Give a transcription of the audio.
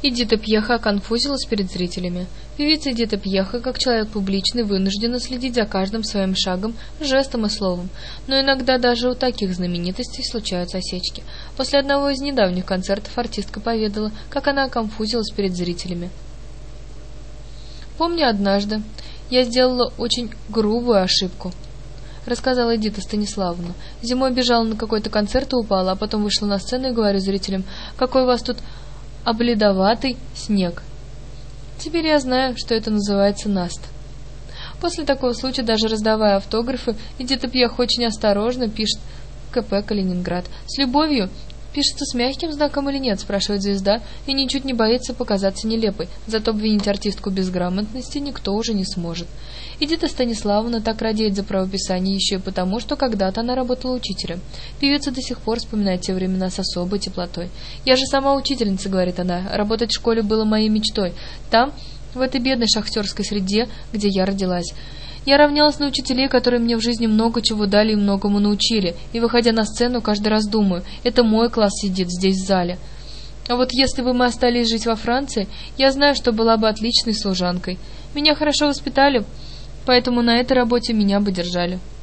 Эдита Пьеха оконфузилась перед зрителями. Певица Эдита Пьеха, как человек публичный, вынуждена следить за каждым своим шагом, жестом и словом. Но иногда даже у таких знаменитостей случаются осечки. После одного из недавних концертов артистка поведала, как она оконфузилась перед зрителями. «Помню, однажды я сделала очень грубую ошибку», — рассказала Эдита Станиславовна. «Зимой бежала на какой-то концерт и упала, а потом вышла на сцену и говорю зрителям: какой у вас тут обледоватый снег. Теперь я знаю, что это называется наст». После такого случая, даже раздавая автографы, Эдита Пьеха очень осторожно пишет: КП Калининград. «С любовью» пишется с мягким знаком или нет, спрашивает звезда, и ничуть не боится показаться нелепой, зато обвинить артистку безграмотности никто уже не сможет. Эдита Станиславовна так радеет за правописание еще и потому, что когда-то она работала учителем. Певица до сих пор вспоминает те времена с особой теплотой. «Я же сама учительница», — говорит она, — «работать в школе было моей мечтой. Там, в этой бедной шахтерской среде, где я родилась. Я равнялась на учителей, которые мне в жизни много чего дали и многому научили, и, выходя на сцену, каждый раз думаю: это мой класс сидит здесь в зале. А вот если бы мы остались жить во Франции, я знаю, что была бы отличной служанкой. Меня хорошо воспитали, поэтому на этой работе меня бы держали».